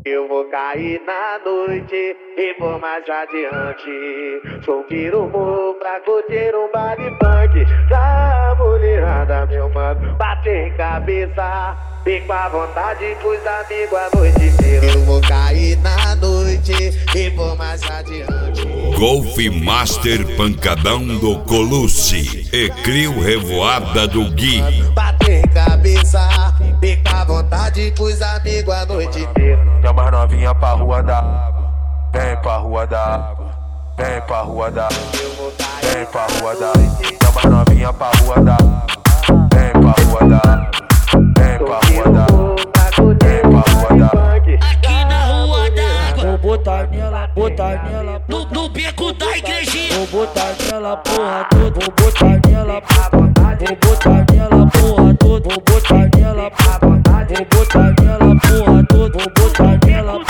Eu vou cair na noite e vou mais adiante. Subir o morro pra curtir um baile funk. Da mulherada, meu mano, bater cabeça. Fico à vontade pros amigos a noite inteira. Eu vou cair na noite e vou mais adiante. Golf Master Pancadão do Colucci e Crio Revoada do Gui. Bater cabeça, fico à vontade pros amigos a noite inteira. Chama as novinha pra rua da água, vem pra rua da água, vem pra rua da água, vem pra rua da água. Chama as novinha pra rua da água, vem pra rua da água, vem pra rua da água, vem pra rua da água. Aqui na rua da água, vou botar nela, no beco da igrejinha. vou botar nela porra toda, vou botar nela porra, vou botar nela porra toda, vou botar nela porra, vou botar nela porra toda, vou botar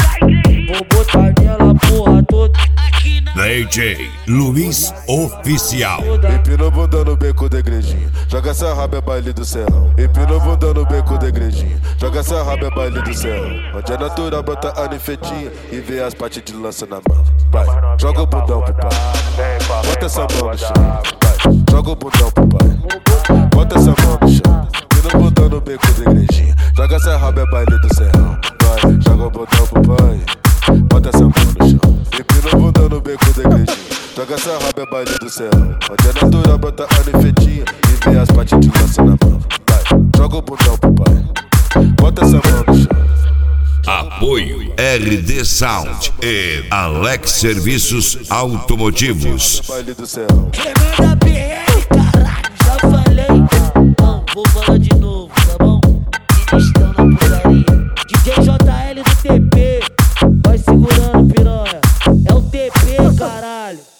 nela porra toda. DJ Luiz Oficial. Empina o bundão no beco da igrejinha, joga essa raba é baile do serrão. Empina o bundão no beco da igrejinha, joga essa raba é baile do serrão. Onde é natural, brota a ninfetinha e vê as partes de lança na mão. Vai, joga o bundão pro pai, bota essa mão no chão. Vai, joga o bundão pro pai, bota essa mão no chão. Empina o bundão no beco da igrejinha, joga essa raba é baile do serrão. Vai, joga o bundão pro pai, bota essa mão no chão. Empina o bundão no beco da igrejinha, joga essa raba é baile do céu. Onde é natural, brota a ninfetinha e vê as partes de lança na mão. Vai, joga o bundão pro pai, bota essa mão no chão. Apoio RD Sound e Alex Serviços Automotivos. Baile do céu. Remanda BR, caralho, já falei. Não, vou falar de novo, tá bom? Ministrão na putaria. DJ JL do TP, vai segurando, piranha. É o TP, caralho.